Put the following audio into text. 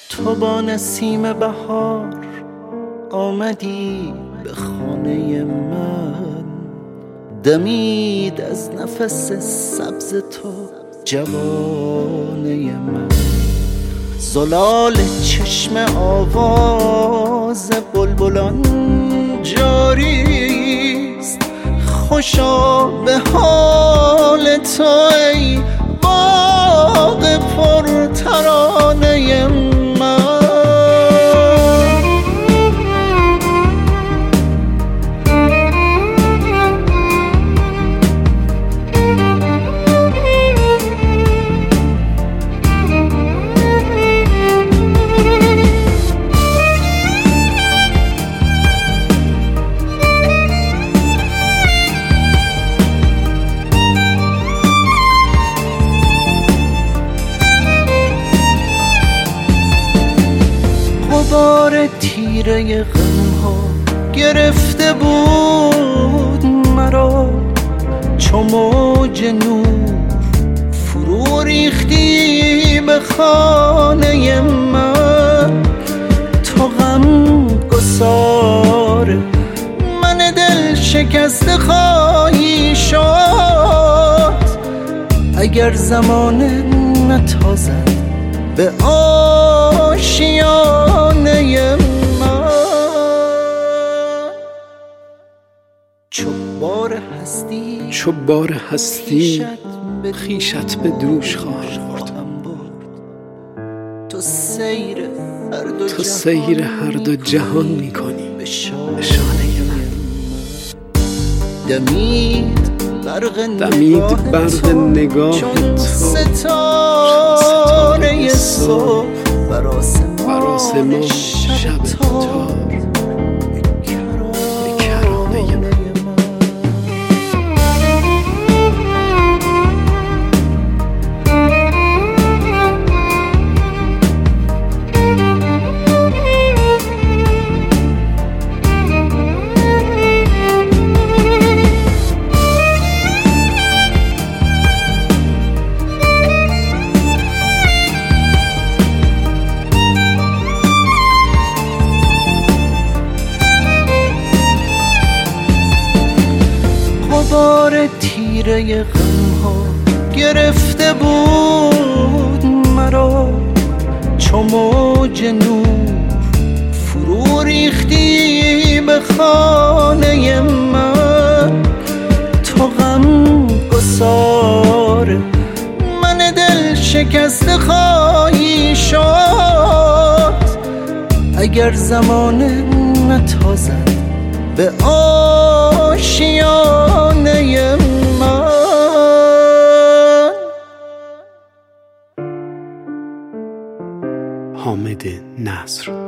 تو با نسیم بهار آمدی به خانه من، دمید از نفس سبز تو جوانه من. زلال چشم آواز بلبلان جاریست، خوشا به حال تو ای باغ پر ترانه من. غبار تیره غمها گرفته بود مرا، چو موج نور فرو ریختی به خانه من. تو غم گسار من دل شکسته خواهی شد، اگر زمانه نتازد به آشیانه من. چو بار هستی خویشت به دوش خواهم برد. تو سیر هر دو جهان میکنی به شانه من. دمید برق نگاه تو ستاره صبح بر آسمان شب تار به کرانه من. غبار تیره غمها گرفته بود مرا، چو موج نور فرو ریختی به خانه من. تو غم گسار من دل شکسته خواهی شد، اگر زمانه نتازد به آشیانه من. حامد نصر.